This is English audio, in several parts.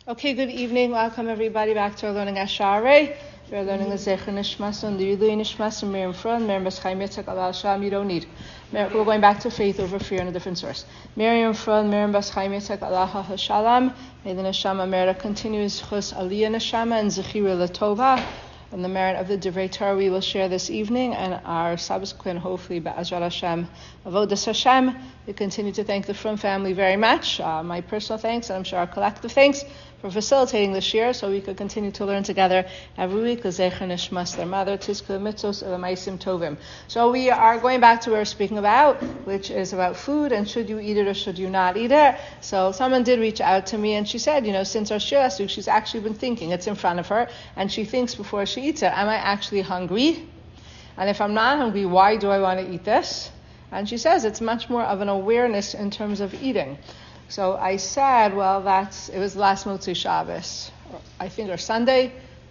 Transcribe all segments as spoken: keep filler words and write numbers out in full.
Okay, good evening. Welcome everybody back to our learning Asharei. We're learning the Zecher Nishmas and the Yidui Nishmas and Miriam Front, Miriam Bas Chaim Yitzchak Al Sham. You don't need. We're going back to faith over fear in a different source. Miriam Front, Miriam Bas Chaim Yitzchak Al Hashalam. May the Neshama merit continues Chus Aliyah Neshama and Zechira Latova. And the merit of the Divrei Torah we will share this evening and our subsequent, hopefully, Be'ezrat Hashem, Avodas Hashem. We continue to thank the Frum family very much. Uh, my personal thanks, and I'm sure our collective thanks, for facilitating this year so we could continue to learn together every week. Zecher Nishmas, their mother, Tizku Mitzos, Elamaisim Tovim. So we are going back to what we're speaking about, which is about food and should you eat it or should you not eat it. So someone did reach out to me and she said, you know, since our shir last week, she's actually been thinking, it's in front of her, and she thinks before she eats it, am I actually hungry? And if I'm not hungry, why do I want to eat this? And she says it's much more of an awareness in terms of eating. So I said, well, that's, it was last Motzei Shabbos, I think, or Sunday.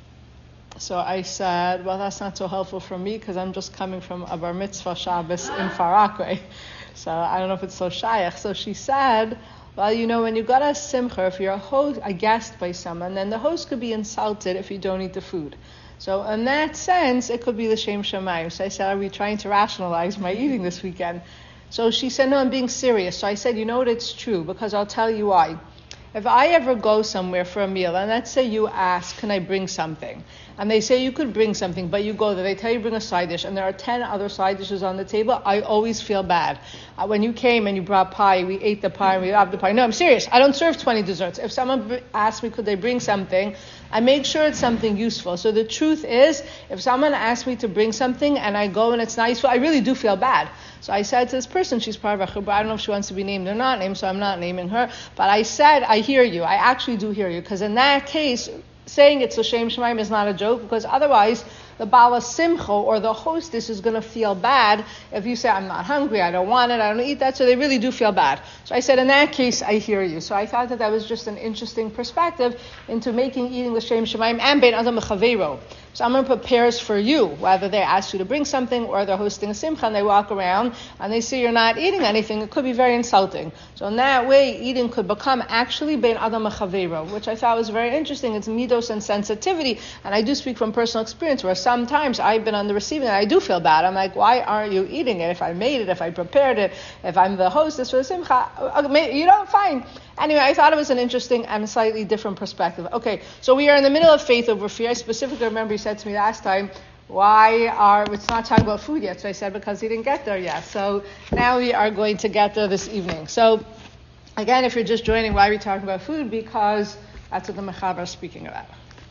So I said, well, that's not so helpful for me because I'm just coming from a bar mitzvah Shabbos in Far Rockaway. So I don't know if it's so shaykh. So she said, well, you know, when you got a simcha, if you're a host, a guest by someone, then the host could be insulted if you don't eat the food. So in that sense, it could be the Shem Shamayim. So I said, are we trying to rationalize my eating this weekend? So she said, no, I'm being serious. So I said, you know what, it's true, because I'll tell you why. If I ever go somewhere for a meal, and let's say you ask, can I bring something? And they say you could bring something, but you go there, they tell you bring a side dish, and there are ten other side dishes on the table, I always feel bad. Uh, when you came and you brought pie, we ate the pie, and we loved the pie. No, I'm serious. I don't serve twenty desserts. If someone b- asks me, could they bring something, I make sure it's something useful. So the truth is, if someone asks me to bring something, and I go and it's not useful, I really do feel bad. So I said to this person, she's part of a chubra, I don't know if she wants to be named or not named, so I'm not naming her, but I said, I hear you. I actually do hear you, because in that case, saying it's L'Shem Shemaim is not a joke, because otherwise the Bala Simcha or the hostess is going to feel bad if you say, I'm not hungry, I don't want it, I don't eat that, so they really do feel bad. So I said, in that case, I hear you. So I thought that that was just an interesting perspective into making eating L'Shem Shemaim and Bein Adam L'Chaveiro. Someone prepares for you, whether they ask you to bring something or they're hosting a simcha and they walk around and they see you're not eating anything, it could be very insulting. So in that way, eating could become actually bein adam l'chaveiro, which I thought was very interesting. It's midos and sensitivity, and I do speak from personal experience where sometimes I've been on the receiving end, I do feel bad. I'm like, why aren't you eating it? If I made it, if I prepared it, if I'm the hostess for the simcha, you know, fine. Anyway, I thought it was an interesting and slightly different perspective. Okay, so we are in the middle of faith over fear. I specifically remember you said to me last time, why are, it's not talking about food yet. So I said, because he didn't get there yet. So now we are going to get there this evening. So again, if you're just joining, why are we talking about food? Because that's what the Mechaber is speaking about.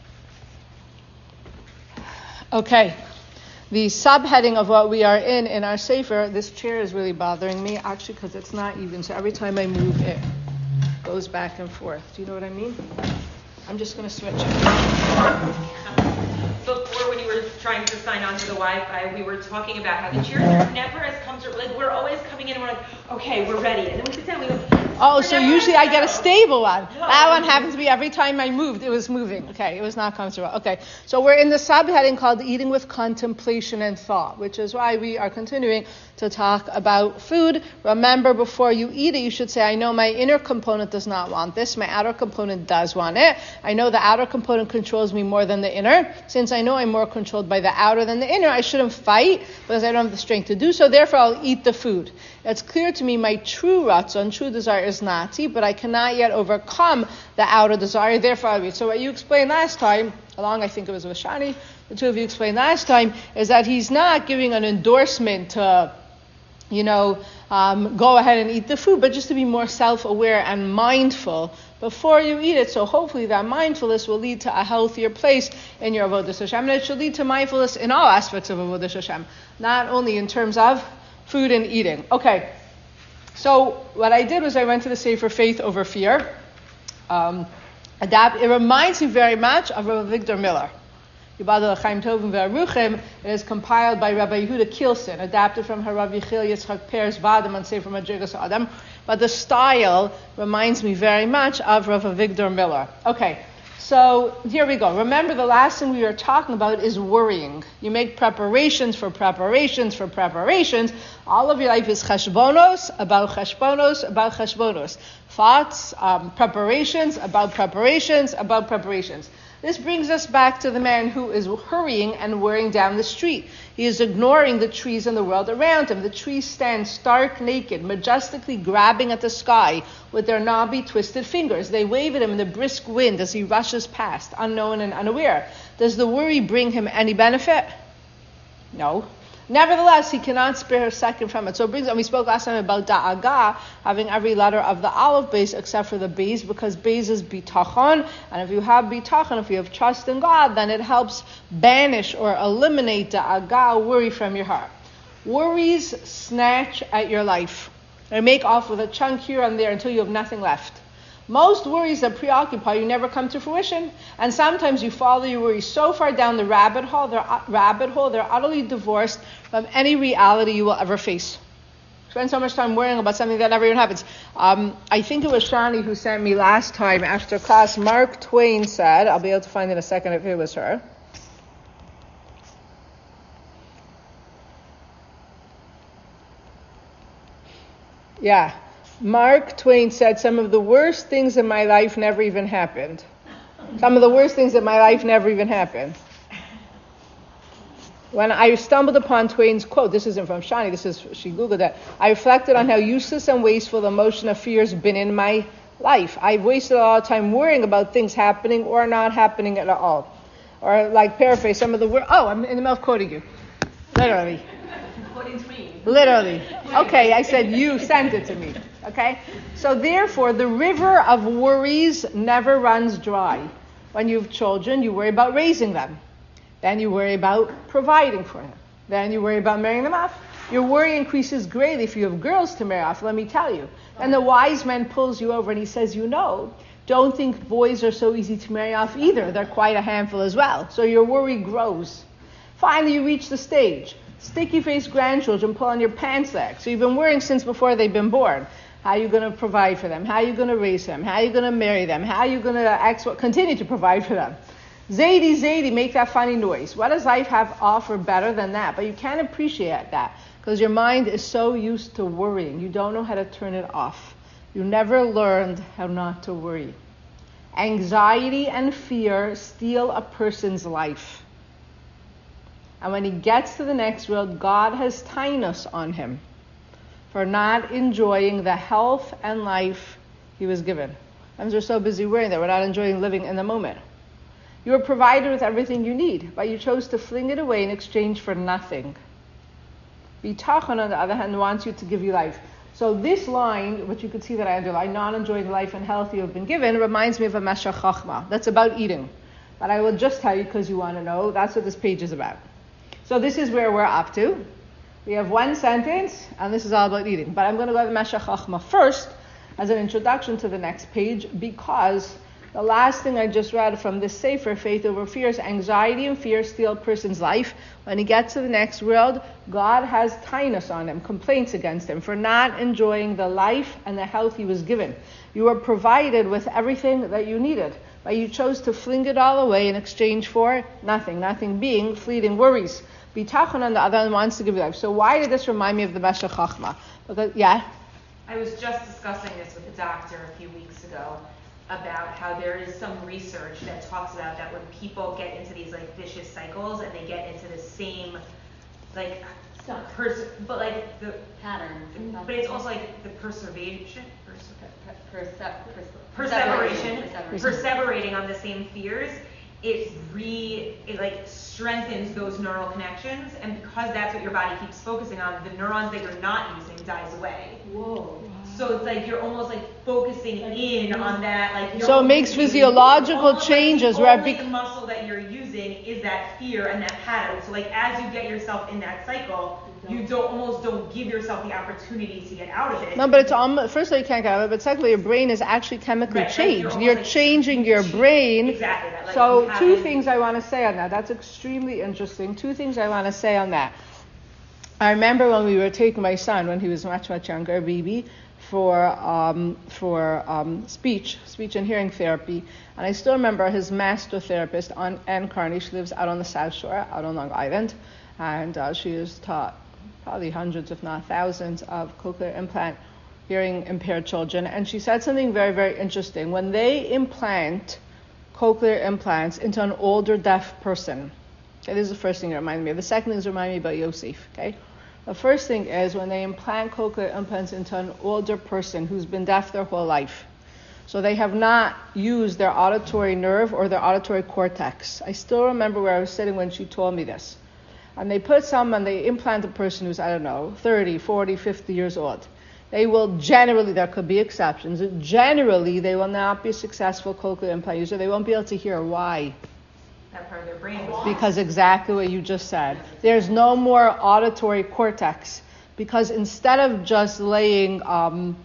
Okay. The subheading of what we are in, in our Sefer, this chair is really bothering me, actually, because it's not even. So every time I move it, goes back and forth. Do you know what I mean? I'm just going to switch it. Before, when you were trying to sign on to the Wi-Fi, we were talking about how the chairs are never as comfortable. Like, we're always coming in and we're like, okay, we're ready. And then we sit down and we go, oh, so usually I get a stable one. No. That one happens to be every time I moved, it was moving. Okay, it was not comfortable. Okay, so we're in the subheading called Eating with Contemplation and Thought, which is why we are continuing to talk about food. Remember, before you eat it, you should say, I know my inner component does not want this. My outer component does want it. I know the outer component controls me more than the inner. Since I know I'm more controlled by the outer than the inner, I shouldn't fight because I don't have the strength to do so. Therefore, I'll eat the food. It's clear to me my true ratzon, true desire is not to eat, but I cannot yet overcome the outer desire. Therefore, I'll eat. So what you explained last time, along I think it was with Shani, the two of you explained last time, is that he's not giving an endorsement to, you know, um, go ahead and eat the food, but just to be more self-aware and mindful before you eat it. So hopefully that mindfulness will lead to a healthier place in your Avodas Hashem. And it should lead to mindfulness in all aspects of Avodas Hashem, not only in terms of food and eating. Okay, so what I did was I went to the Sefer Faith Over Fear. Um, adapt, it reminds me very much of Rabbi Victor Miller. It is compiled by Rabbi Yehuda Kielsen, adapted from Harav Yechiel Yitzchak Per's Vadam and Sefer Madrigas Adam. But the style reminds me very much of Rabbi Victor Miller. Okay, So here we go. Remember, the last thing we were talking about is worrying. You make preparations for preparations for preparations. All of your life is cheshbonos, about cheshbonos, about cheshbonos. Thoughts, um, preparations, about preparations, about preparations. This brings us back to the man who is hurrying and worrying down the street. He is ignoring the trees in the world around him. The trees stand stark naked, majestically grabbing at the sky with their knobby, twisted fingers. They wave at him in the brisk wind as he rushes past, unknown and unaware. Does the worry bring him any benefit? No. Nevertheless, he cannot spare a second from it. So it brings, and we spoke last time about da'aga, having every letter of the aleph base except for the base, because base is bitachon, and if you have bitachon, if you have trust in God, then it helps banish or eliminate da'aga, worry from your heart. Worries snatch at your life. They make off with a chunk here and there until you have nothing left. Most worries that preoccupy you never come to fruition, and sometimes you follow your worries so far down the rabbit hole, they're, uh, rabbit hole, they're utterly divorced from any reality you will ever face. Spend so much time worrying about something that never even happens. Um, I think it was Shani who sent me last time after class. Mark Twain said, I'll be able to find in a second if it was her. Yeah. Mark Twain said, some of the worst things in my life never even happened. Some of the worst things in my life never even happened. When I stumbled upon Twain's quote, this isn't from Shani, this is, she Googled it, I reflected on how useless and wasteful the emotion of fear has been in my life. I've wasted a lot of time worrying about things happening or not happening at all. Or like paraphrase, some of the words, oh, I'm in the middle of quoting you. Literally. Quoting Twain. Literally. Okay, I said you sent it to me. Okay? So therefore, the river of worries never runs dry. When you have children, you worry about raising them. Then you worry about providing for them. Then you worry about marrying them off. Your worry increases greatly if you have girls to marry off, let me tell you. And the wise man pulls you over and he says, you know, don't think boys are so easy to marry off either. They're quite a handful as well. So your worry grows. Finally, you reach the stage. Sticky-faced grandchildren pull on your pants leg. So you've been worrying since before they've been born. How are you going to provide for them? How are you going to raise them? How are you going to marry them? How are you going to continue to provide for them? Zaidi, Zaidi, make that funny noise. What does life have to offer better than that? But you can't appreciate that because your mind is so used to worrying. You don't know how to turn it off. You never learned how not to worry. Anxiety and fear steal a person's life. And when he gets to the next world, God has tainus on him for not enjoying the health and life he was given. Sometimes we're so busy worrying that we're not enjoying living in the moment. You were provided with everything you need, but you chose to fling it away in exchange for nothing. Bitachon, on the other hand, wants you to give you life. So this line, which you could see that I underlined, not enjoying life and health you have been given, reminds me of a Meshech Chochmah. That's about eating. But I will just tell you because you want to know. That's what this page is about. So this is where we're up to. We have one sentence, and this is all about eating. But I'm going to go to Meshech Chochmah first as an introduction to the next page, because the last thing I just read from this Sefer, Faith Over Fear, is anxiety and fear steal a person's life. When he gets to the next world, God has tainus on him, complaints against him for not enjoying the life and the health he was given. You were provided with everything that you needed, but you chose to fling it all away in exchange for nothing, nothing being fleeting worries. Bitachon, on the other hand, wants to give you life. So why did this remind me of the Meshech Chochmah? Because, yeah? I was just discussing this with a doctor a few weeks ago about how there is some research that talks about that when people get into these like vicious cycles and they get into the same like stuff, pers- but like the patterns, but it's also like the perseveration, perse- perse- perseveration, perseveration, perseverating on the same fears. It re it like strengthens those neural connections, and because that's what your body keeps focusing on, the neurons that you're not using dies away. Whoa. So it's like you're almost like focusing in on that, like. You're So it makes physiological changes, like right? The only muscle that you're using is that fear and that pattern. So like as you get yourself in that cycle, you don't almost don't give yourself the opportunity to get out of it. No, but it's almost, first of all, you can't get out of it, but secondly, your brain is actually chemically right, changed. Like you're you're like, changing your brain. Exactly. That, like so two having, things I want to say on that. That's extremely interesting. Two things I want to say on that. I remember when we were taking my son, when he was much, much younger, a baby, for um, for um, speech, speech and hearing therapy. And I still remember his master therapist, on Ann Carney. She lives out on the South Shore, out on Long Island, and uh, she has taught probably hundreds, if not thousands, of cochlear implant hearing impaired children. And she said something very, very interesting. When they implant cochlear implants into an older deaf person, okay, this is the first thing that reminded me of. The second thing is remind me about Yosef, okay? The first thing is when they implant cochlear implants into an older person who's been deaf their whole life. So they have not used their auditory nerve or their auditory cortex. I still remember where I was sitting when she told me this. And they put some and they implant a person who's, I don't know, thirty, forty, fifty years old. They will generally, there could be exceptions, generally they will not be a successful cochlear implant user. They won't be able to hear. Why? That part of their brain was Because exactly what you just said. There's no more auditory cortex. Because instead of just laying um,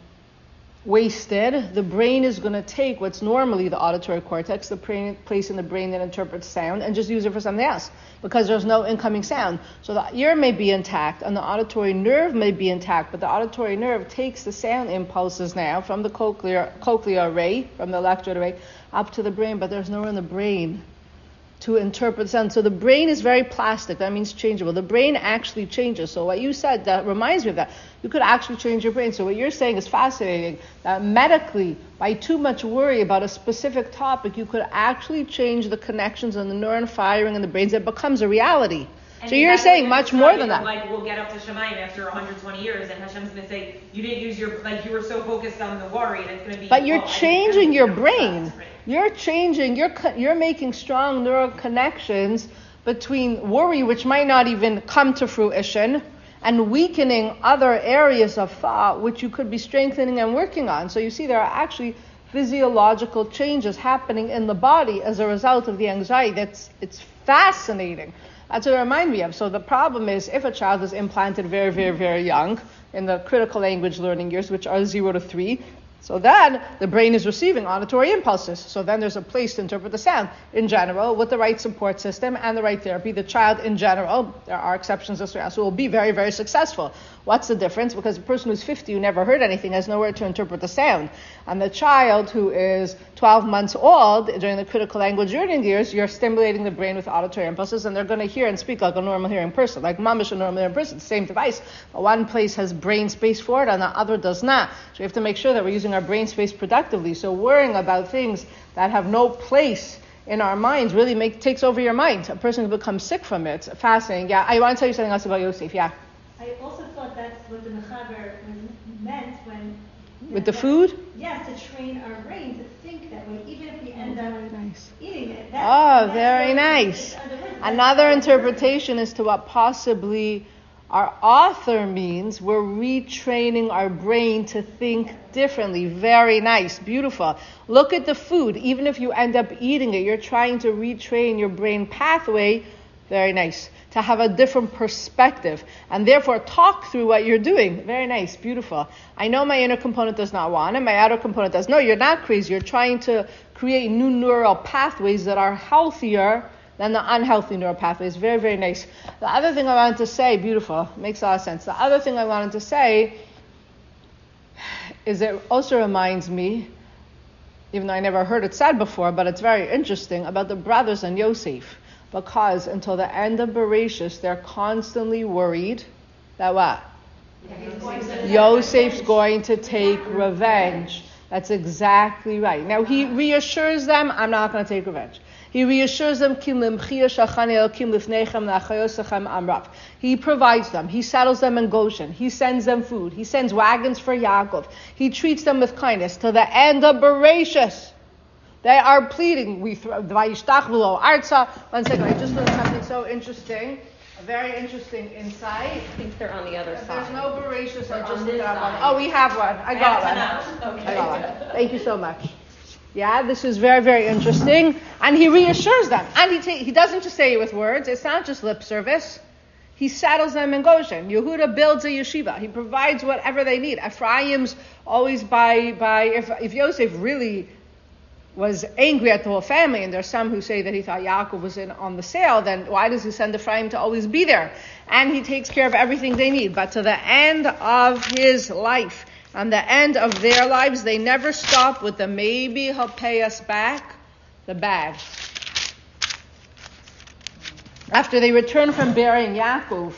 wasted, the brain is going to take what's normally the auditory cortex, the brain, place in the brain that interprets sound, and just use it for something else. Because there's no incoming sound. So the ear may be intact, and the auditory nerve may be intact, but the auditory nerve takes the sound impulses now from the cochlear, cochlear array, from the electrode array, up to the brain, but there's nowhere in the brain to interpret sound. So the brain is very plastic. That means changeable. The brain actually changes. So what you said, that reminds me of that. You could actually change your brain. So what you're saying is fascinating. That medically, by too much worry about a specific topic, you could actually change the connections and the neuron firing in the brains. It becomes a reality. And so you're saying much more than that. Like we'll get up to Shemayim after one hundred twenty years, and Hashem's going to say, you didn't use your, like you were so focused on the worry, and it's going to be. But you're oh, changing your brain. You're changing, you're you're making strong neural connections between worry, which might not even come to fruition, and weakening other areas of thought, which you could be strengthening and working on. So you see, there are actually physiological changes happening in the body as a result of the anxiety. That's it's fascinating. That's what it reminds me of. So the problem is, if a child is implanted very, very, very young, in the critical language learning years, which are zero to three, so then the brain is receiving auditory impulses. So then there's a place to interpret the sound. In general, with the right support system and the right therapy, the child in general, there are exceptions to this, will be very, very successful. What's the difference? Because the person who's fifty, who never heard anything, has nowhere to interpret the sound. And the child who is twelve months old, during the critical language learning years, you're stimulating the brain with auditory impulses, and they're going to hear and speak like a normal hearing person, like mamish a normal hearing person, same device. But one place has brain space for it, and the other does not. So we have to make sure that we're using our brain space productively. So worrying about things that have no place in our minds really make, takes over your mind. A person can become sick from it. It's fascinating. Yeah, I want to tell you something else about Yosef. Yeah. I also thought that's what the Mechaber meant when... With the food? Yes, to train our brain to think that way, even if we end oh, up nice. eating it. That's, oh, that's very nice. Another interpretation as to what possibly our author means. We're retraining our brain to think differently. Very nice. Beautiful. Look at the food. Even if you end up eating it, you're trying to retrain your brain pathway. Very nice. To have a different perspective, and therefore talk through what you're doing. Very nice, beautiful. I know my inner component does not want, and my outer component does. No, you're not crazy. You're trying to create new neural pathways that are healthier than the unhealthy neural pathways. Very, very nice. The other thing I wanted to say, beautiful, makes a lot of sense. The other thing I wanted to say is it also reminds me, even though I never heard it said before, but it's very interesting, about the brothers and Yosef. Because until the end of Bereshis, they're constantly worried that what? Yosef's going to take revenge. That's exactly right. Now he reassures them, I'm not going to take revenge. He reassures them, he provides them. He settles them in Goshen. He sends them food. He sends wagons for Yaakov. He treats them with kindness till the end of Bereshis. They are pleading. We throw Vayishtach v'lo arza. One second, I just learned something so interesting. A very interesting insight. I think they're on the other if side. There's no Bereshis. I On just this looked up one. side. Oh, we have one. I got one. Okay. I got one. Thank you so much. Yeah, this is very, very interesting. And he reassures them. And he ta- he doesn't just say it with words. It's not just lip service. He settles them in Goshen. Yehuda builds a yeshiva. He provides whatever they need. Ephraim's always by by if if Yosef really was angry at the whole family, and there's some who say that he thought Yaakov was in on the sale, then why does he send Ephraim to always be there? And he takes care of everything they need. But to the end of his life, On the end of their lives, they never stop with the maybe he'll pay us back, the bad. After they return from burying Yaakov,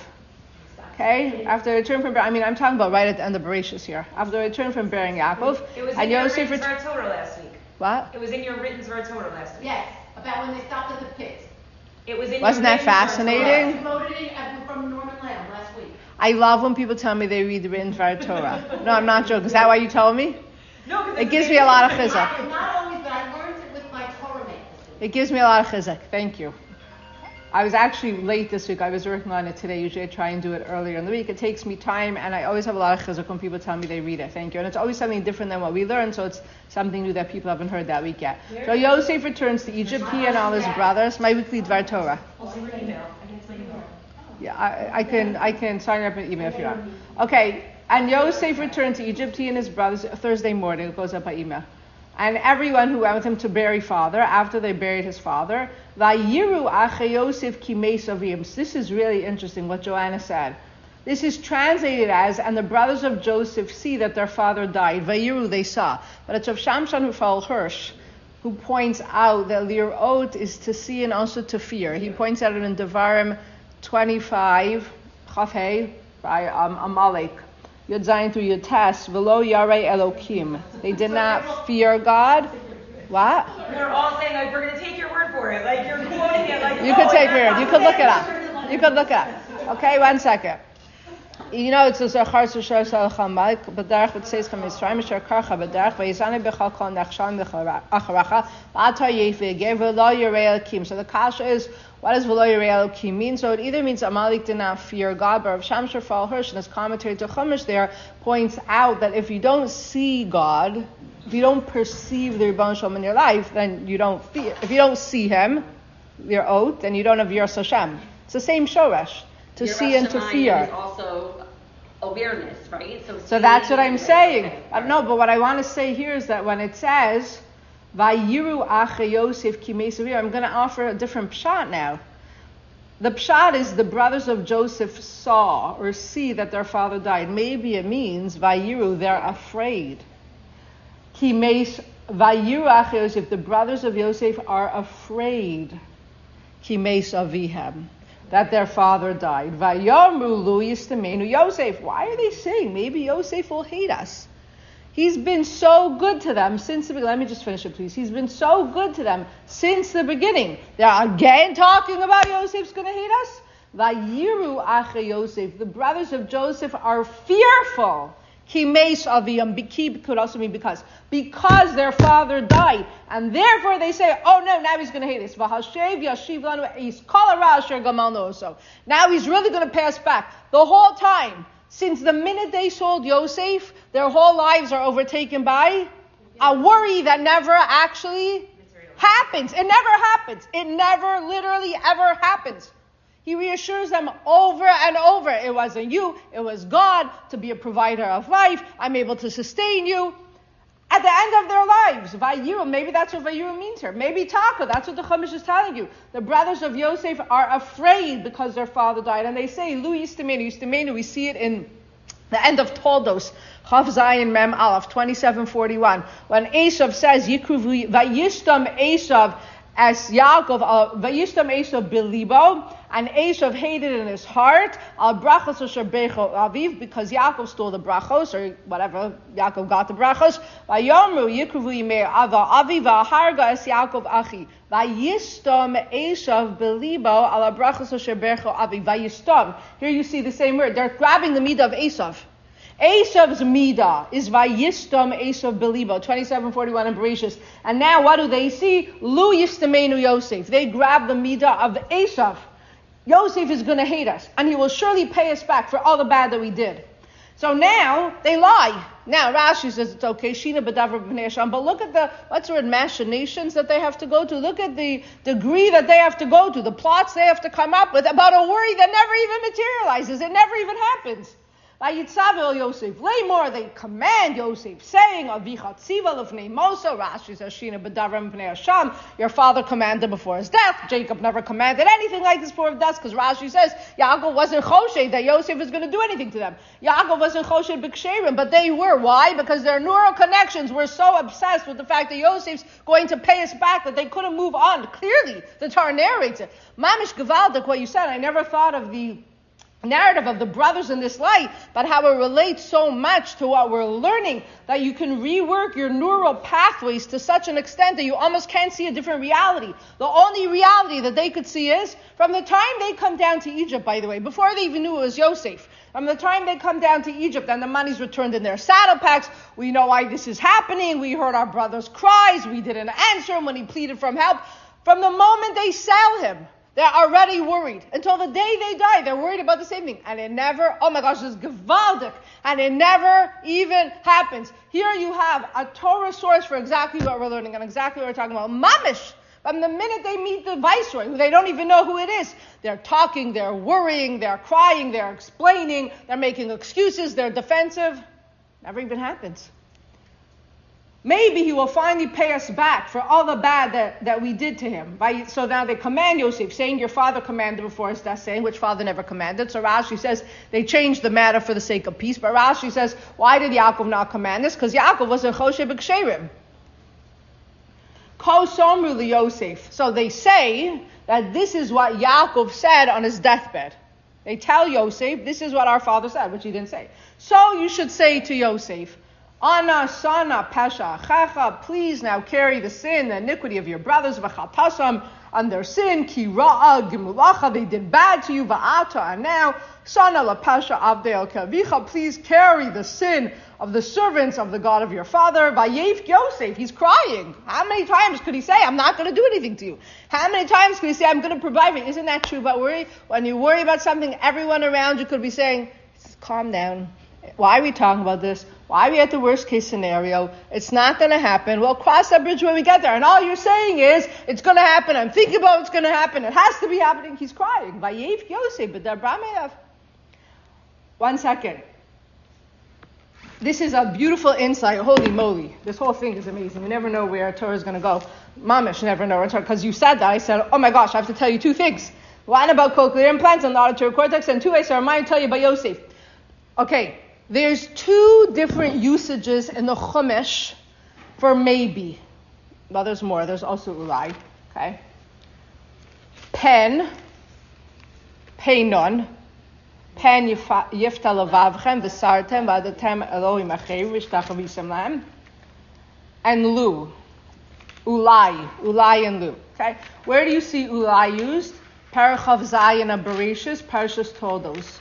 okay? After they return from, I mean, I'm talking about right at the end of Bereshis here. After they return from burying Yaakov, It was in and your Yosef written ret- Torah last week. What? It was in your written Torah last week. Yes, about when they stopped at the pit. It was in Wasn't your that written Torah. fascinating? I voted it uh, from Norman Lamb last week. I love when people tell me they read the written Torah. No, I'm not joking. Is that why you told me? No, because It gives me a lot of chizuk. Not, not always, but I learned it with my Torah mate. It gives me a lot of chizuk. Thank you. I was actually late this week. I was working on it today. Usually I try and do it earlier in the week. It takes me time, and I always have a lot of chizuk when people tell me they read it. Thank you. And it's always something different than what we learn, so it's something new that people haven't heard that week yet. So Yosef returns to Egypt, he and all his brothers. My weekly Dvar Torah. I'll see your email. I can explain more. Yeah, I, I can I can sign up an email if you want. Okay, and Yosef returned to Egypt, he and his brothers, Thursday morning. It goes up by email. And everyone who went with him to bury father, after they buried his father, Vayiru ache Yosef ki meis avim. This is really interesting what Joanna said. This is translated as, and the brothers of Joseph see that their father died. Vayiru, they saw. But it's of Shamshan Rufal Hirsch, who points out that lirot is to see and also to fear. He points out it in Devarim twenty-five, Chafei, by um, Amalek. Yud Zayin through Yud Tes, V'lo Yarei Elokim. They did not fear God. What? They're all saying, like, we're going to take your word for it. Like, you're quoting it. Like, You oh, could take you're it. You could look it up. You could look it up. Okay, one second. You know, it says, Achar Sushar Salacham Malik, Badarch, but says, Chamisraim, Mishar Karcha, Badarch, Vayizane Bechal Kol Nachshan Becharacha, Atar Yefe, V'lo Yarei Elokim. So the kasha is, what does V'lo Yarei Elokim mean? So it either means Amalek did not fear God, but Rav Shamshar Fal Hirsch, in his commentary to Chumash there, points out that if you don't see God, if you don't perceive the Rebbeinu Shalom in your life, then you don't fear. If you don't see Him, your oath, then you don't have Yiras Hashem. It's the same shoresh, to Yiras see and to Shamayim fear. is also awareness, right? So, So that's what I'm seeing- saying. okay. I don't know, but what I want to say here is that when it says, Vayiru ache Yosef ki meis avim, I'm going to offer a different pshat now. The pshat is the brothers of Joseph saw or see that their father died. Maybe it means, Vayiru, they're afraid. Ki meis, Vayiru ache Yosef, the brothers of Yosef are afraid. Ki meis avihem, that their father died. Vayomru lu yistamenu Yosef. Why are they saying maybe Yosef will hate us? He's been so good to them since the beginning. Let me just finish it, please. He's been so good to them since the beginning. They're again talking about Yosef's going to hate us. Vayiru ache Yosef. The brothers of Joseph are fearful. Ki meis aviyam. Ki could also mean because. Because their father died. And therefore they say, oh no, now he's going to hate us. V'hashev yashiv lanu is kol hara asher gamalnu oso. Now he's really going to pay us back. The whole time, since the minute they sold Yosef, their whole lives are overtaken by a worry that never actually happens. It never happens. It never literally ever happens. He reassures them over and over. It wasn't you. It was God to be a provider of life. I'm able to sustain you. At the end of their lives, Vayiru, maybe that's what Vayiru means here. Maybe Taka, that's what the Chumash is telling you. The brothers of Yosef are afraid because their father died. And they say, Lu Yistamenu, Yistamenu, we see it in the end of Toldos, Chav Zayin Mem Aleph, twenty-seven forty-one. When Esav says, Yikru Vayistam Esav as Yaakov, Vayistam Esav Bilibo, and Esav hated in his heart, Al Brachos Asher Becho Aviv, because Yaakov stole the brachos, or whatever, Yaakov got the brachos. Vayomru Yikru Yimei Ava Aviv Harga Es Yaakov Achi. Vayistam Esav Bilibo Al Brachos Asher Becho Aviv. Vayistam. Here you see the same word. They're grabbing the midah of Esav. Esav's midah is Vayistam Esav Belibo, twenty-seven forty-one in Bereshis. And now what do they see? Lu Yistamenu Yosef. They grab the midah of Esav. Yosef is going to hate us, and he will surely pay us back for all the bad that we did. So now they lie. Now Rashi says it's okay, Shina B'Davra B'nei Hashem, but look at the, what's the word, machinations that they have to go to. Look at the degree that they have to go to, the plots they have to come up with about a worry that never even materializes. It never even happens. Vayitzav Yosef Lamor, they command Yosef, saying, Avicha tziva lefnei Mosa, Rashi says, Shina b'davar m'pnei Hashem, your father commanded before his death. Jacob never commanded anything like this before his death, because Rashi says, Yaakov wasn't choshed that Yosef was going to do anything to them. Yaakov wasn't choshed b'ksherim, but they were. Why? Because their neural connections were so obsessed with the fact that Yosef's going to pay us back that they couldn't move on. Clearly, the Torah narrates it. Mamish Gevaldik, what you said, I never thought of the narrative of the brothers in this light, but how it relates so much to what we're learning, that you can rework your neural pathways to such an extent that you almost can't see a different reality. The only reality that they could see is, from the time they come down to Egypt, by the way, before they even knew it was Yosef, from the time they come down to Egypt and the money's returned in their saddle packs, we know why this is happening, we heard our brother's cries, we didn't answer him when he pleaded for help. From the moment they sell him, they're already worried. Until the day they die, they're worried about the same thing. And it never, oh my gosh, this is gewaldic. And it never even happens. Here you have a Torah source for exactly what we're learning and exactly what we're talking about. Mamish. From the minute they meet the viceroy, who they don't even know who it is, they're talking, they're worrying, they're crying, they're explaining, they're making excuses, they're defensive. Never even happens. Maybe he will finally pay us back for all the bad that, that we did to him. Right? So now they command Yosef, saying your father commanded before his death, saying which father never commanded. So Rashi says they changed the matter for the sake of peace. But Rashi says, why did Yaakov not command this? Because Yaakov was a choshe b'ksherim. Ko somru li Yosef. So they say that this is what Yaakov said on his deathbed. They tell Yosef, this is what our father said, which he didn't say. So you should say to Yosef, Ana sana pasha achacha, please now carry the sin, the iniquity of your brothers, v'chatasam, on their sin, ki ra'a gimulacha, they did bad to you, va'ata, and now, sana la pasha avdei kavicha, please carry the sin of the servants of the God of your father, va'yef Yosef, he's crying. How many times could he say, I'm not going to do anything to you? How many times could he say, I'm going to provide for you? Isn't that true about worry? When you worry about something, everyone around you could be saying, calm down. Why are we talking about this? Why are we at the worst case scenario? It's not going to happen. We'll cross that bridge when we get there. And all you're saying is, it's going to happen. I'm thinking about what's going to happen. It has to be happening. He's crying. Vayef Yosef, but Abraham. One second. This is a beautiful insight. Holy moly. This whole thing is amazing. You never know where Torah is going to go. Mamish, never know where Torah, because you said that. I said, oh my gosh, I have to tell you two things. One about cochlear implants and the auditory cortex, and two, I said, I might tell you about Yosef. Okay. There's two different usages in the Chumash for maybe. Well, there's more. There's also ulai. Okay. Pen, peinon, pen yifta levavchem v'sartem v'adatem Elohim acher v'shtachavisem lahem, and lu, ulai, ulai and lu. Okay. Where do you see ulai used? Parachav Zayin and Bereshis, Parshas Todos.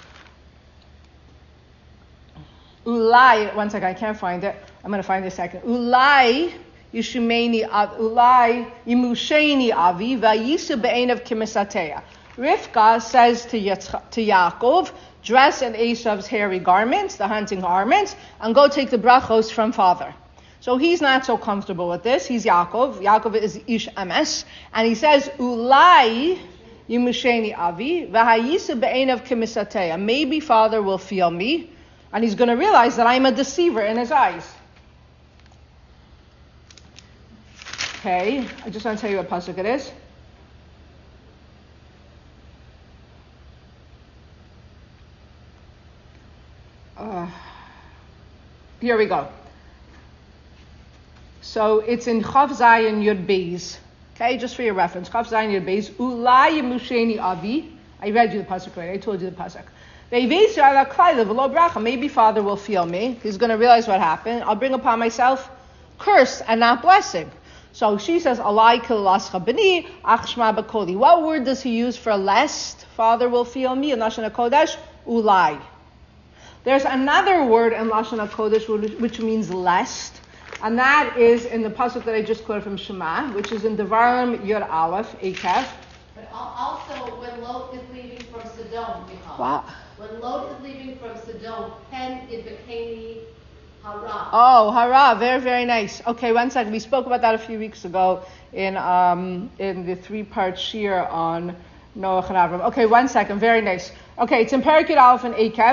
Ulai, one second, I can't find it. I'm going to find it in a second. Ulai yishumeni av, ulai yimusheni avi vayisu be'enav kimisateya. Rivka says to, Yitzch- to Yaakov, dress in Esav's hairy garments, the hunting garments, and go take the brachos from father. So he's not so comfortable with this. He's Yaakov. Yaakov is Ish Ames. And he says, Ulai yimusheni avi vayisu be'enav kimisateya. Maybe father will feel me. And he's going to realize that I'm a deceiver in his eyes. Okay, I just want to tell you what pasuk it is. Uh, here we go. So it's in Chav Zayin Yud Beis. Okay, just for your reference. Chav Zayin Yud Beis. Ulai Yemusheni Avi. I read you the pasuk right. I told you the pasuk. Maybe father will feel me. He's going to realize what happened. I'll bring upon myself curse and not blessing. So she says, What word does he use for lest father will feel me? In Lashon HaKodesh, ulai. There's another word in Lashon HaKodesh which means lest. And that is in the pasuk that I just quoted from Shema, which is in Devarim Yud Aleph, Ekev. But also, when Lot is leaving from Sodom, What? When Lot is leaving from Sodom, Pen is Bekeni Hara. Oh, hara, very, very nice. Okay, one second. We spoke about that a few weeks ago in um in the three-part shiur on Noach and Avram. Okay, one second. Very nice. Okay, it's in Perek Yud Aleph and Ekev.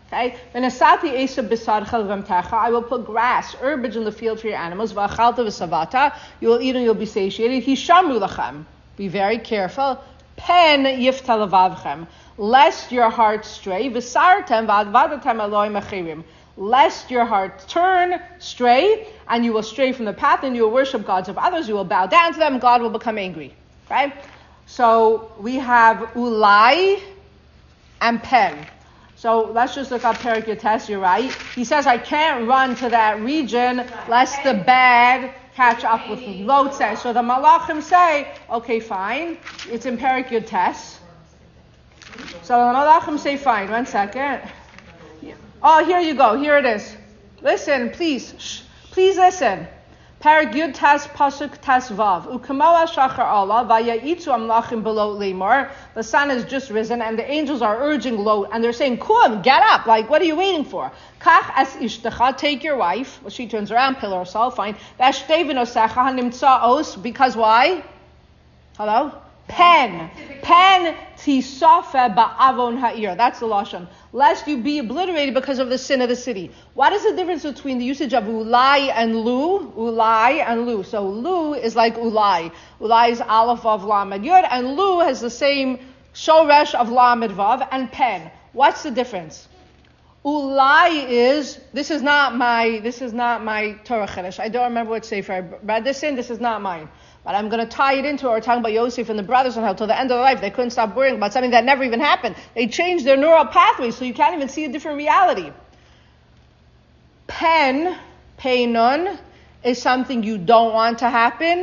Okay? V'nasati esa b'sarcha l'vamtecha. I will put grass, herbage in the field for your animals. V'achalta v'savata. You will eat and you'll be satiated. Hishamru lachem. Be very careful. Pen yifta levavchem. Lest your heart stray. V'sartem v'advadatem Eloi mechirim. Lest your heart turn, stray, and you will stray from the path and you will worship gods of others. You will bow down to them. God will become angry. Right? So we have ulai and pen. So let's just look up Perek Yotes, you're right. He says, I can't run to that region lest the bad catch up with me. Lot says. So the Malachim say, okay, fine. It's in Perek Yotes. So the Malachim say, fine. One second. Oh, here you go. Here it is. Listen, please. Shh. Please listen. Perek Yotes Pasuk Tes Vav. Ukamoa Shachar Allah Vayayitzu Amlachim below Lemor. The sun has just risen and the angels are urging Lot and they're saying, Kum, get up. Like, what are you waiting for? Kach es ishtecha, take your wife. Well, she turns around, pillar herself, fine. Veshtevin osecha hanimtza os, because why? Hello? Pen. Pen tisofe ba'avon ha'ir. That's the lashon. Lest you be obliterated because of the sin of the city. What is the difference between the usage of ulai and lu? Ulai and lu. So lu is like ulai. Ulai is aleph of lamed yud, and lu has the same shoresh of lamed vav and pen. What's the difference? Ulai is, this is not my, this is not my Torah Chedesh. I don't remember what sefer I read this in. This is not mine. But I'm going to tie it into, we're talking about Yosef and the brothers and how till the end of their life they couldn't stop worrying about something that never even happened. They changed their neural pathways so you can't even see a different reality. Pen, peinun, is something you don't want to happen,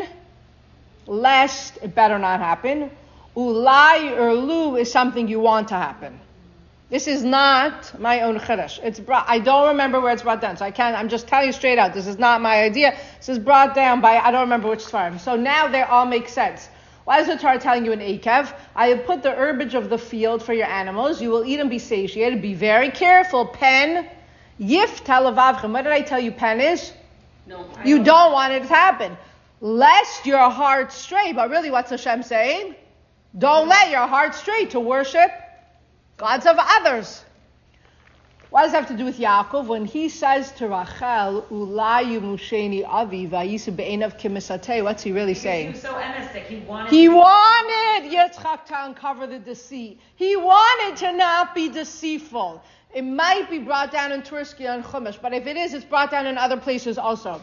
lest it better not happen. Ulai or lu is something you want to happen. This is not my own chiddush. It's brought, I don't remember where it's brought down, so I can't, I'm just telling you straight out, this is not my idea. This is brought down by, I don't remember which farm. So now they all make sense. Why is the Torah telling you in Akev? I have put the herbage of the field for your animals. You will eat and be satiated. Be very careful. Pen, yif talavavchem. What did I tell you pen is? No, you don't. don't want it to happen. Lest your heart stray. But really, what's Hashem saying? Don't let your heart stray to worship gods of others. What does that have to do with Yaakov? When he says to Rachel, Ulayu Musheni Avi Vayisa Be'enav Kimisate, what's he really saying? He was so emistic. He wanted He to wanted Yitzchak to uncover the deceit. He wanted to not be deceitful. It might be brought down in Tursky and Chumash, but if it is, it's brought down in other places also.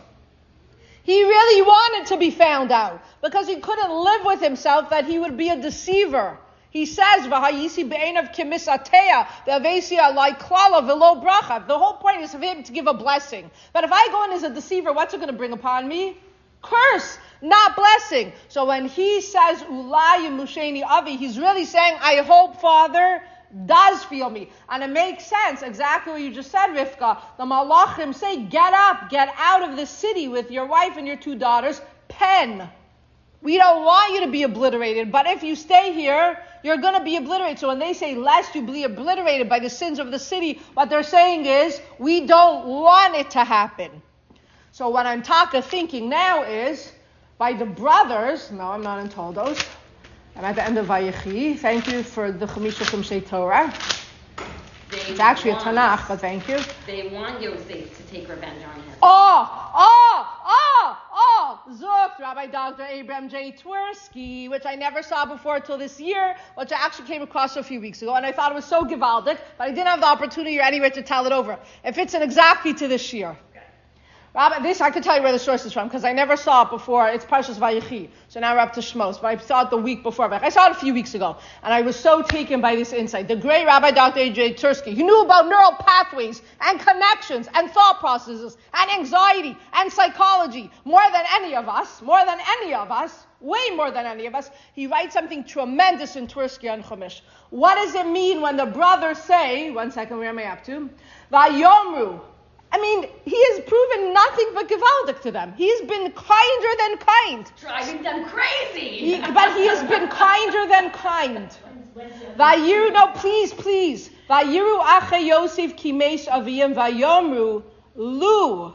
He really wanted to be found out because he couldn't live with himself that he would be a deceiver. He says, "V'hayisi be'enav kimisatea ve'avesia like klala v'lo bracha." The whole point is for him to give a blessing. But if I go in as a deceiver, what's it going to bring upon me? Curse, not blessing. So when he says, "Ulai musheni avi," he's really saying, "I hope Father does feel me," and it makes sense. Exactly what you just said, Rivka. The Malachim say, "Get up, get out of the city with your wife and your two daughters." Pen. We don't want you to be obliterated, but if you stay here, you're going to be obliterated. So when they say, lest you be obliterated by the sins of the city, what they're saying is, we don't want it to happen. So what I'm talking, thinking now is, by the brothers, no, I'm not in Toldos, I'm at the end of Vayechi. Thank you for the Chamisha Chumshei Torah. They It's actually want, a Tanakh, but thank you. They want Yosef to take revenge on him. Oh, oh, oh, oh, Zuk, Rabbi Doctor Abraham J. Twersky, which I never saw before until this year, which I actually came across a few weeks ago, and I thought it was so gewaldic, but I didn't have the opportunity or anywhere to tell it over. It fits in exactly to this year. Rabbi, this I can tell you where the source is from, because I never saw it before. It's Parshas Vayechi, so now we're up to Shmos, but I saw it the week before. I saw it a few weeks ago, and I was so taken by this insight. The great Rabbi Doctor A J Tursky, he knew about neural pathways and connections and thought processes and anxiety and psychology more than any of us, more than any of us, way more than any of us. He writes something tremendous in Tursky and Chumash. What does it mean when the brothers say, one second, where am I up to? Vayomru. I mean, he has proven nothing but gewaldic to them. He's been kinder than kind. Driving them crazy. He, but he has been kinder than kind. Vayiru, no, please, please. Vayiru ache Yosef kimesh aviyim vayomru lu,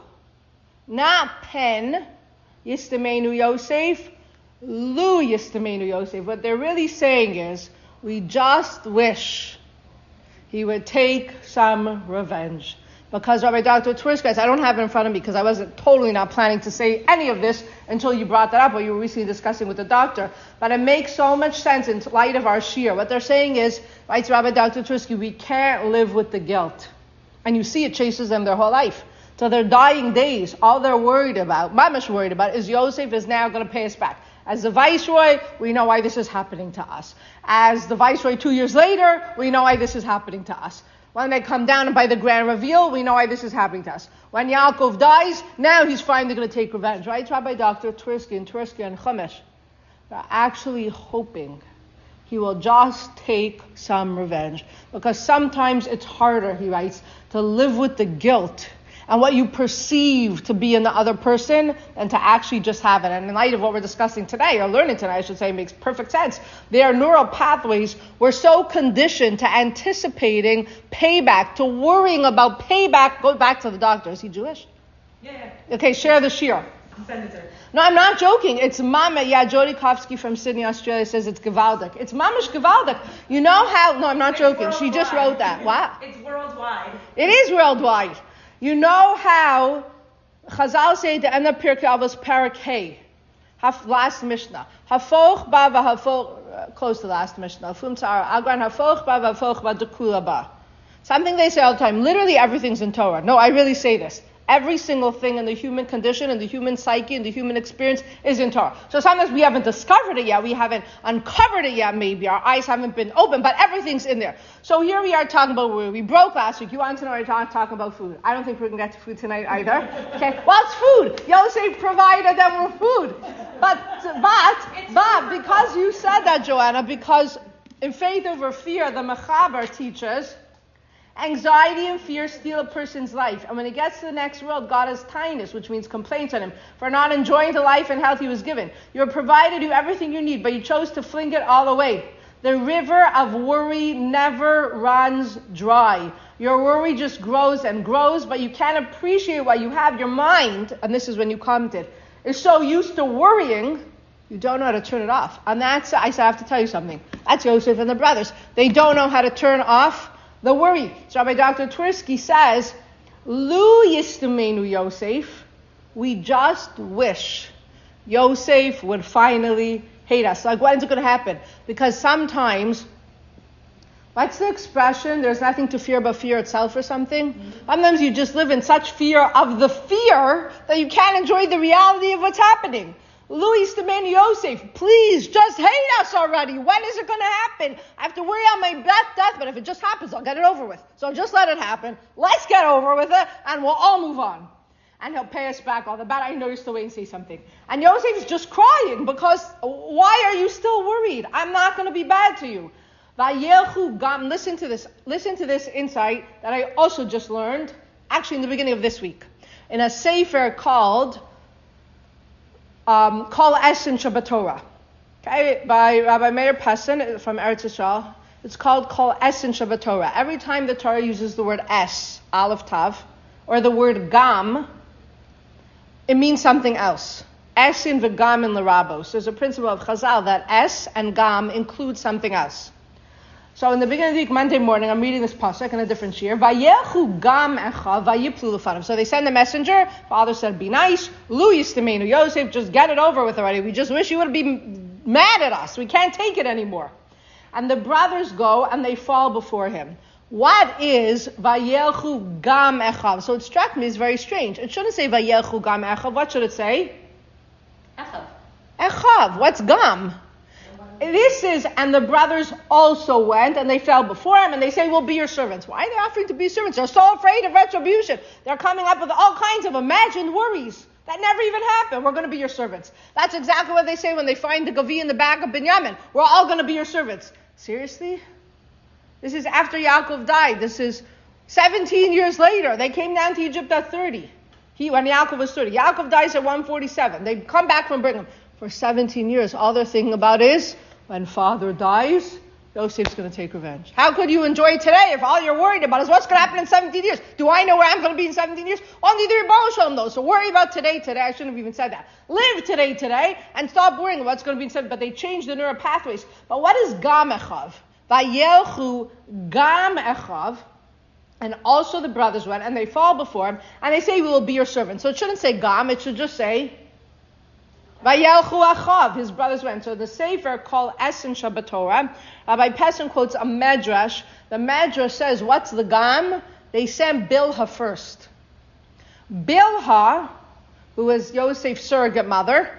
not pen, yistamenu Yosef, lu yistamenu Yosef. What they're really saying is, we just wish he would take some revenge. Because Rabbi Doctor Twersky, I don't have it in front of me because I wasn't totally not planning to say any of this until you brought that up, or you were recently discussing with the doctor. But it makes so much sense in light of our shir. What they're saying is, right, Rabbi Doctor Twersky, we can't live with the guilt. And you see it chases them their whole life. So their dying days, all they're worried about, mamish worried about, is Yosef is now going to pay us back. As the viceroy, we know why this is happening to us. As the viceroy two years later, we know why this is happening to us. When they come down and by the grand reveal, we know why this is happening to us. When Yaakov dies, now he's finally going to take revenge, right? Rabbi Doctor Twersky and Twersky and Chumash, they're actually hoping he will just take some revenge. Because sometimes it's harder, he writes, to live with the guilt and what you perceive to be in the other person than to actually just have it. And in light of what we're discussing today, or learning tonight, I should say, it makes perfect sense. Their neural pathways were so conditioned to anticipating payback, to worrying about payback. Go back to the doctor. Is he Jewish? Yeah, yeah. Okay, share the shir. Send it to her. No, I'm not joking. It's Mama. Yeah, Jody Kovsky from Sydney, Australia says it's Gewaldic. It's Mamish Gewaldic. You know how... No, I'm not It's joking. She just worldwide. wrote that. Wow. It's worldwide. It is worldwide. You know how Chazal say at the end of Pirkei Avos Parak Hey, last Mishnah. Hafoch ba v'hafoch, close to the last Mishnah. Fum tzara agran hafoch ba v'hafoch ba dekula ba. Something they say all the time. Literally everything's in Torah. No, I really say this. Every single thing in the human condition, in the human psyche, in the human experience is in Torah. So sometimes we haven't discovered it yet, we haven't uncovered it yet maybe, our eyes haven't been open, but everything's in there. So here we are talking about where we broke last week. You want to know we're talking about food. I don't think we're going to get to food tonight either. Okay, well it's food. Yosef provided them with food. But, but, but, because you said that, Joanna, because in Faith Over Fear, the Mechaber teaches, anxiety and fear steal a person's life. And when he gets to the next world, God has tinus, which means complaints on him for not enjoying the life and health he was given. You're provided you everything you need, but you chose to fling it all away. The river of worry never runs dry. Your worry just grows and grows, but you can't appreciate what you have. Your mind, and this is when you commented, is so used to worrying, you don't know how to turn it off. And that's, I have to tell you something. That's Yosef and the brothers. They don't know how to turn off the worry. So Rabbi Doctor Twersky says, Lu yistamenu Yosef, we just wish Yosef would finally hate us. Like, when is it going to happen? Because sometimes, what's the expression? There's nothing to fear but fear itself or something. Mm-hmm. Sometimes you just live in such fear of the fear that you can't enjoy the reality of what's happening. Louis Stamani Yosef, please just hate us already. When is it going to happen? I have to worry on my death, but if it just happens, I'll get it over with. So just let it happen. Let's get over with it, and we'll all move on. And he'll pay us back all the bad. I know you're still waiting to say something. And Yosef is just crying because why are you still worried? I'm not going to be bad to you. Vayelchu gam. Listen to this. Listen to this insight that I also just learned, actually in the beginning of this week, in a sefer called Um, Kol Essen Shabbat Torah, okay, by Rabbi Meir Pessin from Eretz Yisrael. It's called Kol Essen Shabbat Torah. Every time the Torah uses the word es, aleph tav, or the word gam, it means something else. Esin v'gam in l'rabos. There's a principle of Chazal that es and gam include something else. So in the beginning of the week, Monday morning, I'm reading this pasuk in a different shir. Vayechu gam echa vayiplu lefanim. So they send a messenger. Father said, "Be nice, Lu yistamenu Yosef. Just get it over with already. We just wish you would be mad at us. We can't take it anymore." And the brothers go and they fall before him. What is vayechu gam echa? So it struck me as very strange. It shouldn't say vayechu gam echa. What should it say? Echav. Echav. What's gam? This is, and the brothers also went, and they fell before him, and they say, we'll be your servants. Why are they offering to be servants? They're so afraid of retribution. They're coming up with all kinds of imagined worries that never even happen. We're going to be your servants. That's exactly what they say when they find the Gavi in the back of Binyamin. We're all going to be your servants. Seriously? This is after Yaakov died. This is seventeen years later. They came down to Egypt at thirty. He, when Yaakov was thirty. Yaakov dies at one forty-seven. They come back from Britain. For seventeen years, all they're thinking about is, when father dies, Yosef's going to take revenge. How could you enjoy today if all you're worried about is what's going to happen in seventeen years? Do I know where I'm going to be in seventeen years? Only the Rebbe Shalom knows. So worry about today, today. I shouldn't have even said that. Live today, today, and stop worrying what's going to be in seventeen. But they changed the neural pathways. But what is Gam Echav? Vayelchu gam echav, and also the brothers went, and they fall before him, and they say, we will be your servants. So it shouldn't say gam, it should just say Vayelchu achav, his brothers went. So the Sefer called Esen Shabbatorah, Rabbi Pessin quotes a medrash. The medrash says, what's the gam? They sent Bilhah first. Bilhah, who was Yosef's surrogate mother,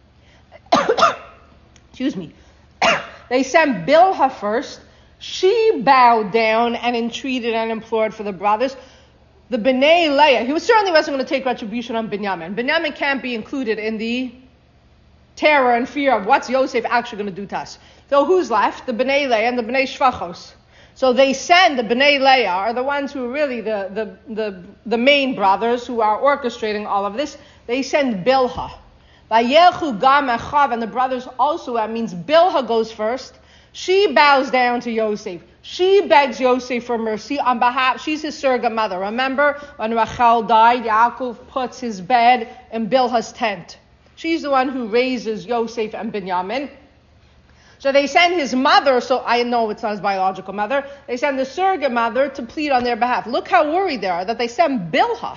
excuse me, they sent Bilhah first. She bowed down and entreated and implored for the brothers. The Bnei Leah, he was certainly wasn't going to take retribution on Binyamin. Binyamin can't be included in the terror and fear of what's Yosef actually going to do to us. So who's left? The Bnei Leah and the Bnei Shvachos. So they send the Bnei Leah, are the ones who are really the, the, the, the main brothers who are orchestrating all of this. They send Bilhah. Vayelchu gam echav, and the brothers also, that means Bilhah goes first. She bows down to Yosef. She begs Yosef for mercy on behalf, she's his surrogate mother. Remember when Rachel died, Yaakov puts his bed in Bilhah's tent. She's the one who raises Yosef and Binyamin. So they send his mother, so I know it's not his biological mother, they send the surrogate mother to plead on their behalf. Look how worried they are that they send Bilhah.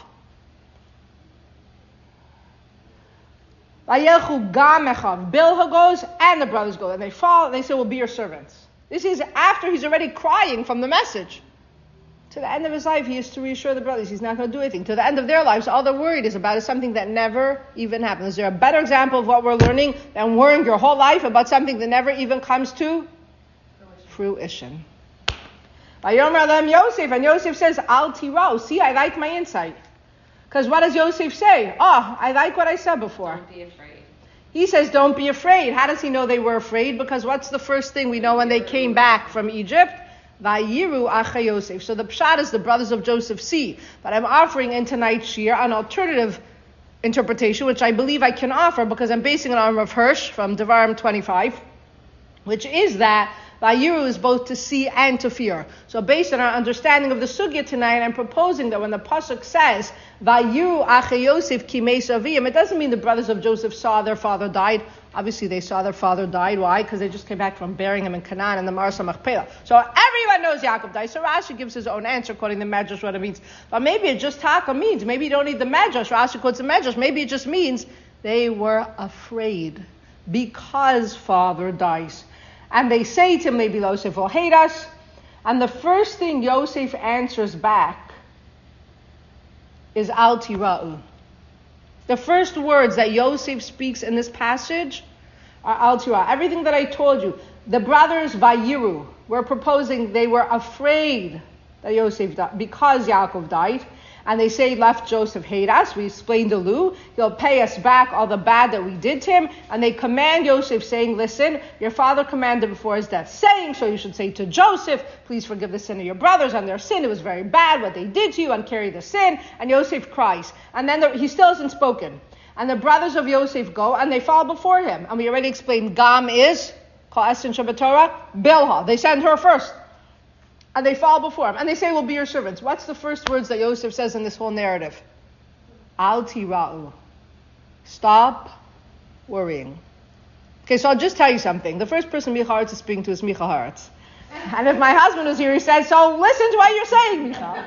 Vayelchu gam echav. Bilhah goes and the brothers go. And they fall and they say, we'll be your servants. This is after he's already crying from the message. To the end of his life, he is to reassure the brothers he's not going to do anything. To the end of their lives, all they're worried is about is something that never even happened. Is there a better example of what we're learning than worrying your whole life about something that never even comes to fruition? Vayomer Lem Yosef, and Yosef says, Al tiro. See, I like my insight. Because what does Yosef say? Oh, I like what I said before. Don't be afraid. He says, don't be afraid. How does he know they were afraid? Because what's the first thing we know when they came back from Egypt? Vayiru acha Yosef. So the pshat is the brothers of Joseph see. But I'm offering in tonight's shir an alternative interpretation, which I believe I can offer because I'm basing it on Rav Hirsch from Devarim twenty-five, which is that Vayiru is both to see and to fear. So based on our understanding of the sugya tonight, I'm proposing that when the pasuk says Vayiru acha Yosef kimeis aviyim, it doesn't mean the brothers of Joseph saw their father died. Obviously, they saw their father died. Why? Because they just came back from burying him in Canaan in the Marsa Machpelah. So everyone knows Yaakov died. So Rashi gives his own answer, quoting the Medrash, what it means. But maybe it just taka means. Maybe you don't need the Medrash. Rashi quotes the Medrash. Maybe it just means they were afraid because father dies. And they say to him, maybe Yosef will hate us. And the first thing Yosef answers back is Al tira'u. The first words that Yosef speaks in this passage are Al tira'u. Everything that I told you, the brothers Vayiru were proposing they were afraid that Yosef died because Yaakov died. And they say, left Joseph hate us. We explained to Lou, he'll pay us back all the bad that we did to him. And they command Joseph, saying, listen, your father commanded before his death, saying, so you should say to Joseph, please forgive the sin of your brothers and their sin. It was very bad what they did to you, and carry the sin. And Joseph cries. And then the, he still hasn't spoken. And the brothers of Joseph go, and they fall before him. And we already explained, Gam is, called Esen Shabbatorah, Bilhah. They send her first. And they fall before him. And they say, we'll be your servants. What's the first words that Yosef says in this whole narrative? Al tira'u. Stop worrying. Okay, so I'll just tell you something. The first person Micha Haaretz is speaking to is Micha Haaretz. And if my husband was here, he said, so listen to what you're saying, Micha.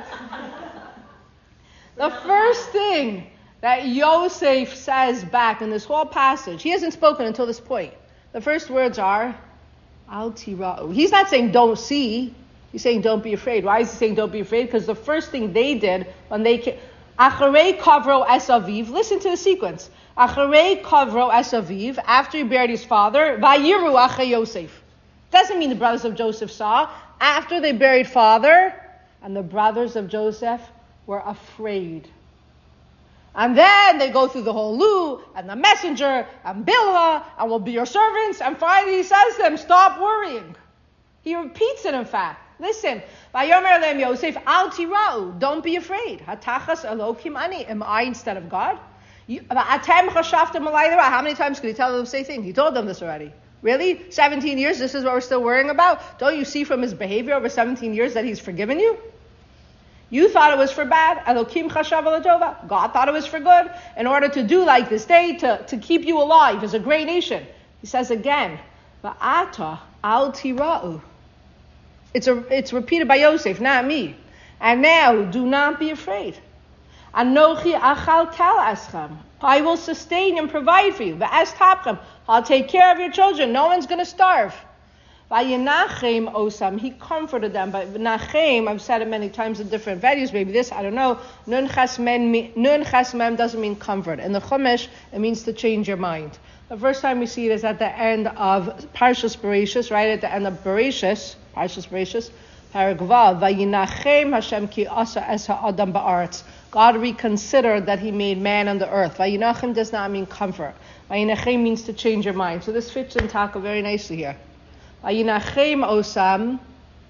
The first thing that Yosef says back in this whole passage, he hasn't spoken until this point. The first words are, Al tira'u. He's not saying don't see. He's saying don't be afraid. Why is he saying don't be afraid? Because the first thing they did when they came, Acharei kavro es aviv, listen to the sequence. Acharei kavro es aviv, after he buried his father, vayiru acha Yosef. Doesn't mean the brothers of Joseph saw. After they buried father, and the brothers of Joseph were afraid. And then they go through the whole Lu, and the messenger, and Bilhah, and we'll be your servants, and finally he says to them, stop worrying. He repeats it in fact. Listen, Vayomer Lem Yosef, Al tira'u, don't be afraid. Hatachas Elokim ani, am I instead of God? Atem chashaftem alayra, how many times could he tell them the same thing? He told them this already. Really? seventeen years, this is what we're still worrying about? Don't you see from his behavior over seventeen years that he's forgiven you? You thought it was for bad. Elokim chashav alatova. God thought it was for good. In order to do like this day, to, to keep you alive as a great nation. He says again, Va'ata al tira'u. It's a, it's repeated by Yosef, not me. And now, do not be afraid. Anochi achal kel eschem. I will sustain and provide for you. Ve'es tapchem. I'll take care of your children. No one's going to starve. Vayinachem osam. He comforted them. But nachem, I've said it many times in different venues. Maybe this, I don't know. Nun chasmem, nun chasmem doesn't mean comfort. In the Chumash, it means to change your mind. The first time we see it is at the end of Parshas Bereshis, right at the end of Bereshis, Parshas Bereshis, Paragvav, Vayinachem Hashem ki asa es ha'adam ba'aretz. God reconsidered that He made man on the earth. Vayinachem does not mean comfort. Vayinachem means to change your mind. So this fits in Taka very nicely here. Vayinachem osam,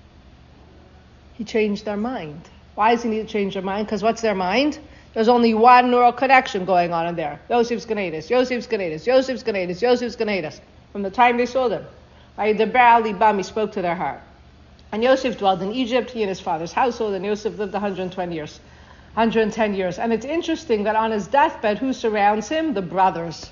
He changed their mind. Why does He need to change their mind? Because what's their mind? There's only one neural connection going on in there. Yosef's gonna hate us, Yosef's gonna hate us, Yosef's gonna hate us, Yosef's gonna hate us. From the time they saw them. Vayidaber libam, He spoke to their heart. And Yosef dwelled in Egypt, he and his father's household, and Yosef lived one hundred twenty years. one hundred ten years. And it's interesting that on his deathbed, who surrounds him? The brothers.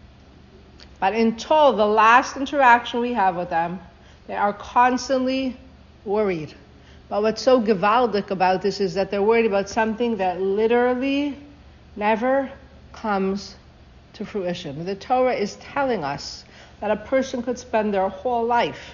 But until the last interaction we have with them, they are constantly worried. But what's so gewaldic about this is that they're worried about something that literally never comes to fruition. The Torah is telling us that a person could spend their whole life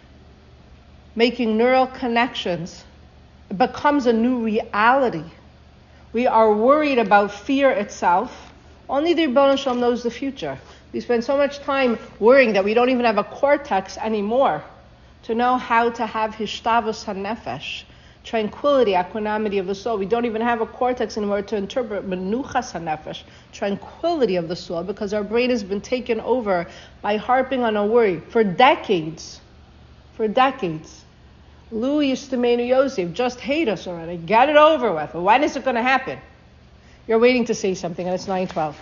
making neural connections. It becomes a new reality. We are worried about fear itself. Only the Rebbeinu Shalom knows the future. We spend so much time worrying that we don't even have a cortex anymore to know how to have hishtavus hanefesh, tranquility, equanimity of the soul. We don't even have a cortex anymore to interpret menuchas hanefesh, tranquility of the soul, because our brain has been taken over by harping on a worry for decades. For decades. Lu Yistamenu Yosef, just hate us already. Get it over with. When is it going to happen? You're waiting to say something, and it's nine twelve.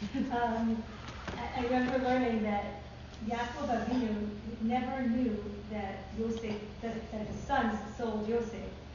Um, I, I remember learning that Yaakov Avinu never knew that Yosef, that, that his sons sold Yosef.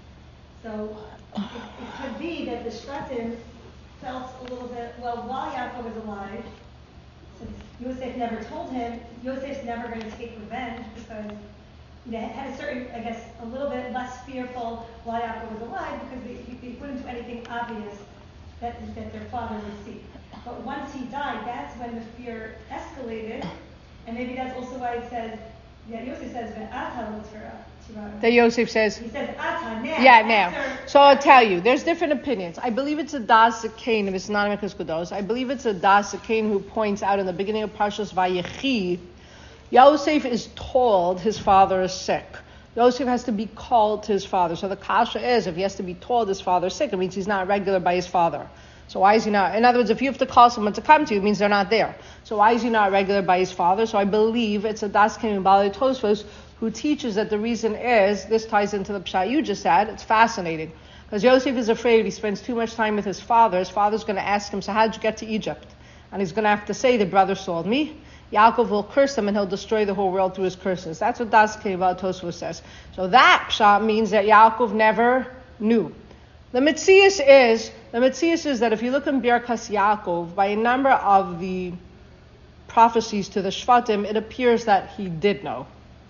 So it, it could be that the Shvatim felt a little bit, well, while Yaakov was alive, since Yosef never told him, Yosef's never going to take revenge because they had a certain, I guess, a little bit less fearful while Yaakov was alive because they, they couldn't do anything obvious that, that their father would see. But once he died, that's when the fear escalated, and maybe that's also why it says, yeah, Yosef says, "Ve'ata l'Torah." That Yosef says. He says, "Ata now." Yeah, now. After, So I'll tell you, there's different opinions. I believe it's a Das Zakein, if it's not a Mikos Kodos. I believe it's a Das Zakein who points out in the beginning of Parshas Vayechi, Yosef is told his father is sick. Yosef has to be called to his father. So the kasha is, if he has to be told his father is sick, it means he's not regular by his father. So why is he not? In other words, if you have to call someone to come to you, it means they're not there. So why is he not regular by his father? So I believe it's a Das Zakein Balei Tosfos who teaches that the reason is, this ties into the pshat you just said, it's fascinating. Because Yosef is afraid if he spends too much time with his father, his father's going to ask him, so how'd you get to Egypt? And he's going to have to say, the brother sold me. Yaakov will curse him and he'll destroy the whole world through his curses. That's what Das Zakein Balei Tosfos says. So that pshat means that Yaakov never knew. The Metzius is, the Metzius is that if you look in Birkas Yaakov, by a number of the prophecies to the Shvatim, it appears that he did know.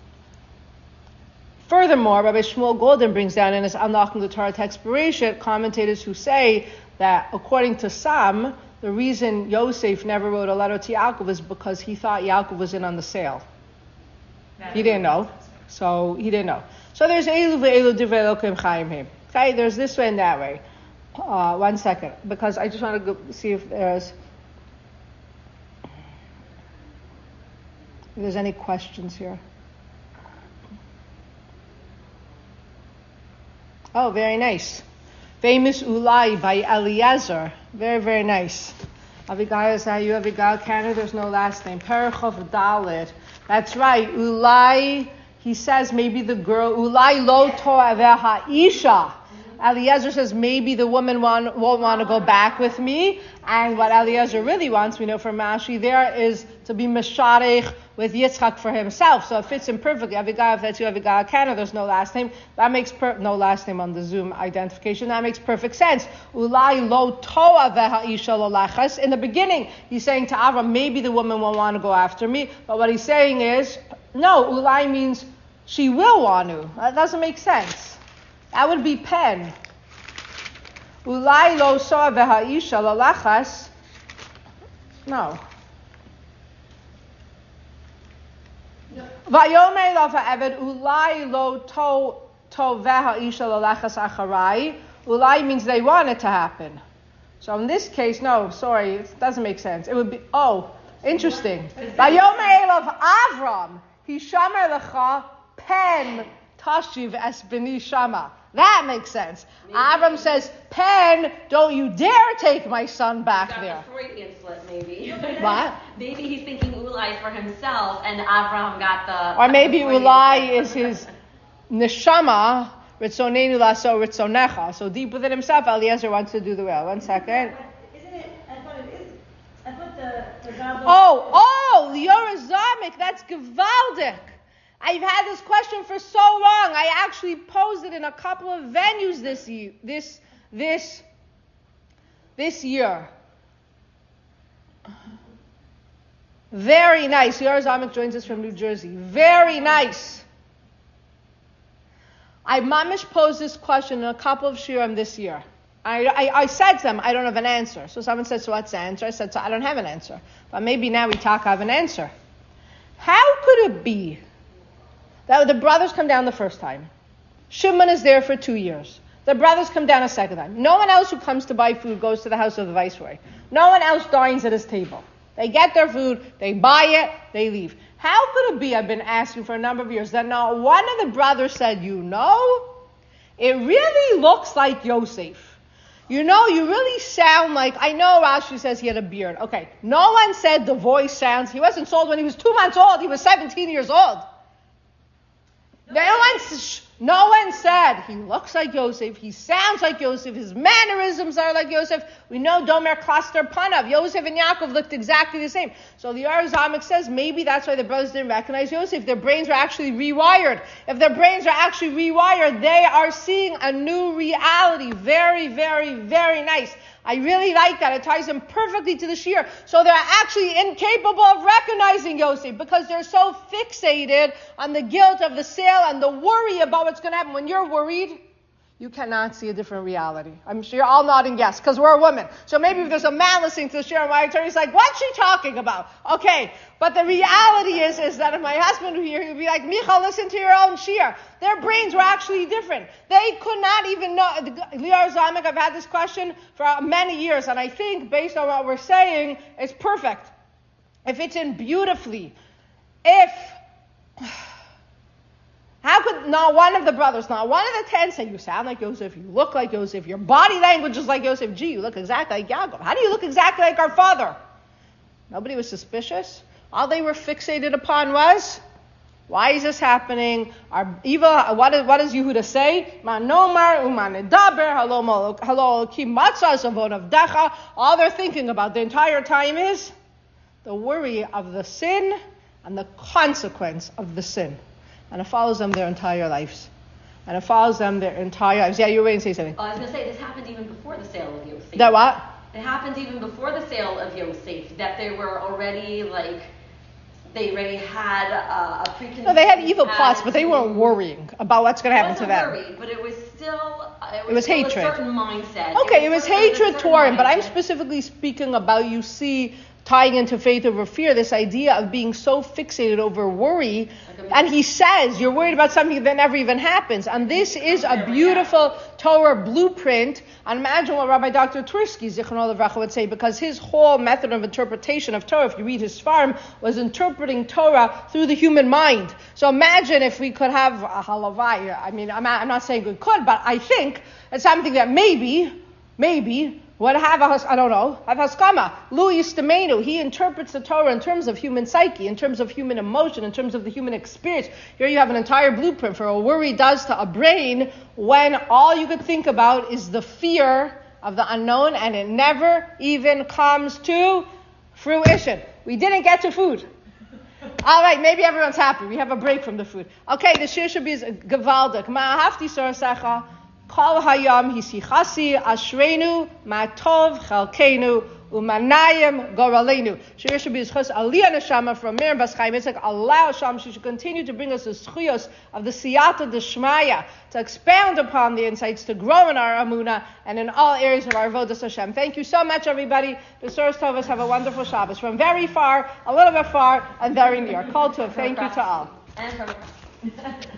Furthermore, Rabbi Shmuel Golden brings down in his Unlocking the Torah text Bereshit commentators who say that according to some, the reason Yosef never wrote a letter to Yaakov is because he thought Yaakov was in on the sale. He didn't know. So he didn't know. So there's Elu ve'elu divrei Elokim chayim him. Okay, there's this way and that way. Uh, one second, because I just want to go see if there's if there's any questions here. Oh, very nice. Famous Ulai by Eliezer. Very, very nice. Abigail is how you Abigail Canada. There's no last name. Perichov Dalit. That's right. Ulai. He says maybe the girl. Ulai lo to'aveha isha. Eliezer says maybe the woman won't, won't want to go back with me. And what Eliezer really wants, we know from Rashi, there is to be Mesharech with Yitzchak for himself. So it fits in perfectly. Avigai, if that's you, Avigai Kana, there's no last name. That makes per- no last name on the Zoom identification. That makes perfect sense. Ulai lo toa veha isha lo lachas. In the beginning, he's saying to Avram, maybe the woman won't want to go after me. But what he's saying is, no, Ulai means She will want to. That doesn't make sense. That would be pen. Ulai lo soa v'ha'isha lalachas. No. Vayomer lo ha'eved ulai lo to to v'ha'isha lalachas acharai. Ulai means they want it to happen. So in this case, no, sorry, it doesn't make sense. It would be, oh, interesting. Vayomer elav Avram, hishamer lecha pen tashiv es b'ni shama. That makes sense. Maybe. Avram says, pen, don't you dare take my son back got there. The Freudian slip, maybe. What? Maybe he's thinking Ulai for himself, and Avram got the... Or maybe the Ulai is his neshama, ritzonenu laso ritzonecha. So deep within himself, Eliezer wants to do the will. One second. Isn't it, I thought it is, I thought the, the God... Oh, oh, Liora Zamek, that's gewaldic. I've had this question for so long. I actually posed it in a couple of venues this year. This, this, this year. Very nice. Liora Zamek joins us from New Jersey. Very nice. I mamish posed this question in a couple of shiurim this year. I, I, I said to them, I don't have an answer. So someone said, so what's the answer? I said, so I don't have an answer. But maybe now we talk, I have an answer. How could it be that the brothers come down the first time? Shimon is there for two years. The brothers come down a second time. No one else who comes to buy food goes to the house of the viceroy. No one else dines at his table. They get their food, they buy it, they leave. How could it be, I've been asking for a number of years, that not one of the brothers said, you know, it really looks like Yosef. You know, you really sound like, I know Rashi says he had a beard. Okay, no one said the voice sounds, he wasn't sold when he was two months old, he was seventeen years old. No one, no one said, he looks like Yosef, he sounds like Yosef, his mannerisms are like Yosef. We know Domer Cluster Panav. Yosef and Yaakov looked exactly the same. So the Liora Zamek says maybe that's why the brothers didn't recognize Yosef. Their brains were actually rewired. If their brains are actually rewired, they are seeing a new reality. Very, very, very nice. I really like that. It ties them perfectly to the shiur. So they're actually incapable of recognizing Yosef because they're so fixated on the guilt of the sale and the worry about what's going to happen. When you're worried, you cannot see a different reality. I'm sure you're all nodding yes, because we're a woman. So maybe if there's a man listening to the shiur, my attorney's like, what's she talking about? Okay, but the reality is, is that if my husband were here, he'd be like, Micha, listen to your own shiur. Their brains were actually different. They could not even know. Liora Zamek, I've had this question for many years, and I think, based on what we're saying, it's perfect. If it's in beautifully, if... How could not one of the brothers, not one of the ten say, you sound like Yosef, you look like Yosef, your body language is like Yosef, gee, you look exactly like Yaakov. How do you look exactly like our father? Nobody was suspicious. All they were fixated upon was, why is this happening? Our evil, what, is, what does Yehuda say? Manomar umanedaber halo ki matzah zavon avdecha. All they're thinking about the entire time is the worry of the sin and the consequence of the sin. And it follows them their entire lives. And it follows them their entire lives. Yeah, you were waiting to say something. Oh, I was going to say, this happened even before the sale of Yosef. That what? It happened even before the sale of Yosef, that they were already, like, they already had uh, a preconceived No, they had evil plots, attitude. but they weren't worrying about what's going to happen to them. It wasn't worried, but it was still, uh, it was, It was still hatred. a certain mindset. Okay, it was, it was hatred toward him, but I'm specifically speaking about, you see, tying into faith over fear, this idea of being so fixated over worry. And he says, you're worried about something that never even happens. And this is a beautiful Torah blueprint. And imagine what Rabbi Doctor Tversky, Zichrono Livracha, would say, because his whole method of interpretation of Torah, if you read his Sfarim, was interpreting Torah through the human mind. So imagine if we could have a halavai. I mean, I'm not, I'm not saying we could, but I think it's something that maybe, maybe, What have a, I don't know, have haskama. Louis Stemenu, he interprets the Torah in terms of human psyche, in terms of human emotion, in terms of the human experience. Here you have an entire blueprint for what worry does to a brain when all you could think about is the fear of the unknown and it never even comes to fruition. We didn't get to food. All right, maybe everyone's happy. We have a break from the food. Okay, the shir should be gewaldig. Ma'ahavti sorasecha. Kol hayam hisichasi ashrenu matov chalkenu umanayim goralenu. Shir should be zchus aliyah neshama from Miriam Bas Chaim Yitzchak. Allow Hashem, she should continue to bring us the zchuyos of the siyata d'shmaya, to expound upon the insights, to grow in our amuna and in all areas of our avodas Hashem. Thank you so much, everybody. B'suras Tovos, have a wonderful Shabbos from very far, a little bit far, and very near. Call to thank you to all. And from